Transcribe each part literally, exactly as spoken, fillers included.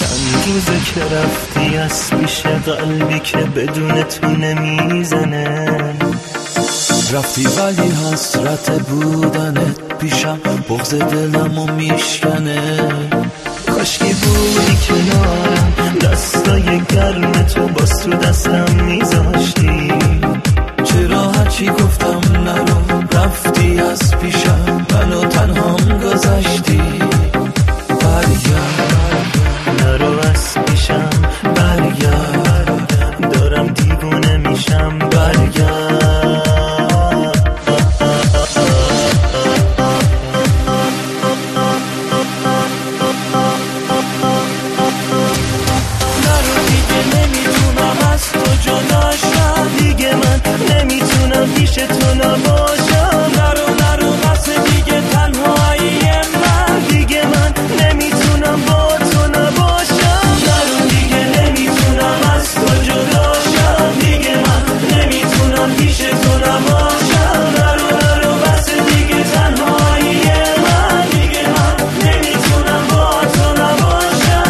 چند روزه که رفتی از پیش قلبی که بدون تو نمیزنه. رفتی ولی حسرت بودنت پیشم بغض دلمو میشکنه. کاشکی بودی کنارم، دستای گرم تو باز تو دستم میذاشتی. چرا هرچی گفتم نرو رفتی از پیشم، منو تنهام گذاشتی. برگرد نرو از پیشم، برگرد دارم دیوونه میشم. برگرد پیش تو نباشم. نرو نرو قصد دیگه تنهایی من، دیگه من نمیتونم با تو نباشم. نرو دیگه نمیتونم از تو جداشم. دیگه من نمیتونم پیش تو نباشم. نرو نرو قصد دیگه تنهایی من، دیگه من نمیتونم با تو نباشم.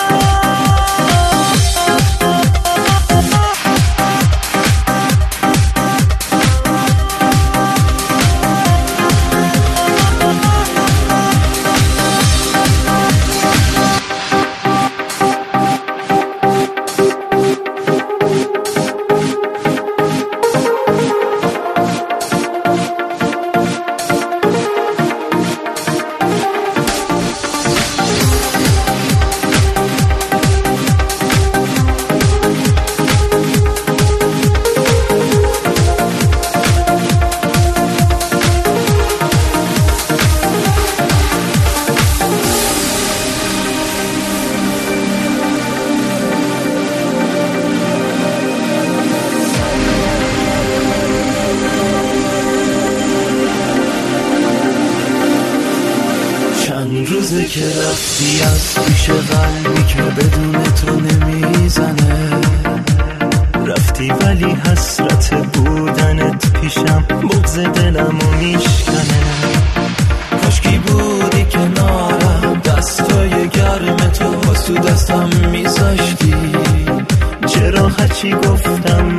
روزه که رفتی از پیش قلبی که بدون تو نمیزنه. رفتی ولی حسرت بودنت پیشم بغض دلمو میشکنه. کاشکی بودی کنارم، دستای گرم تو باز تو دستم میذاشتی. چرا هرچی گفتم